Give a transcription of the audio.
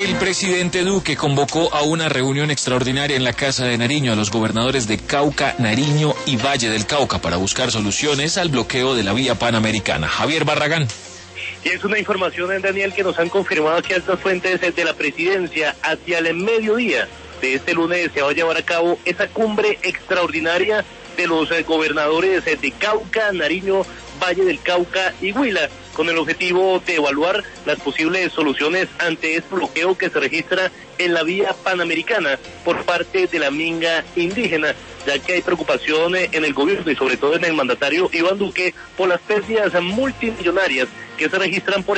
El presidente Duque convocó a una reunión extraordinaria en la Casa de Nariño a los gobernadores de Cauca, Nariño y Valle del Cauca para buscar soluciones al bloqueo de la vía panamericana. Javier Barragán. Y es una información, Daniel, que nos han confirmado aquí altas fuentes de la presidencia. Hacia el mediodía de este lunes se va a llevar a cabo esa cumbre extraordinaria de los gobernadores de Cauca, Nariño, Valle del Cauca y Huila, con el objetivo de evaluar las posibles soluciones ante este bloqueo que se registra en la vía panamericana por parte de la minga indígena, ya que hay preocupación en el gobierno y sobre todo en el mandatario Iván Duque por las pérdidas multimillonarias que se registran por